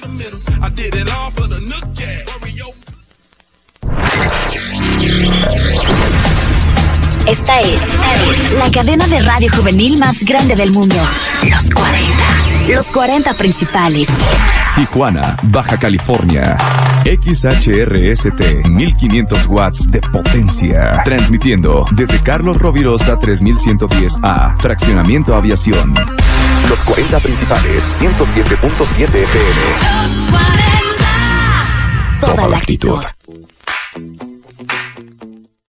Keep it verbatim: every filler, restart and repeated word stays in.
Esta es la cadena de radio juvenil más grande del mundo. Los cuarenta. Los cuarenta principales. Tijuana, Baja California. X H R S T, mil quinientos watts de potencia. Transmitiendo desde Carlos Rovirosa tres mil ciento diez A. Fraccionamiento Aviación. Los cuarenta principales, ciento siete punto siete F M. Toda la actitud.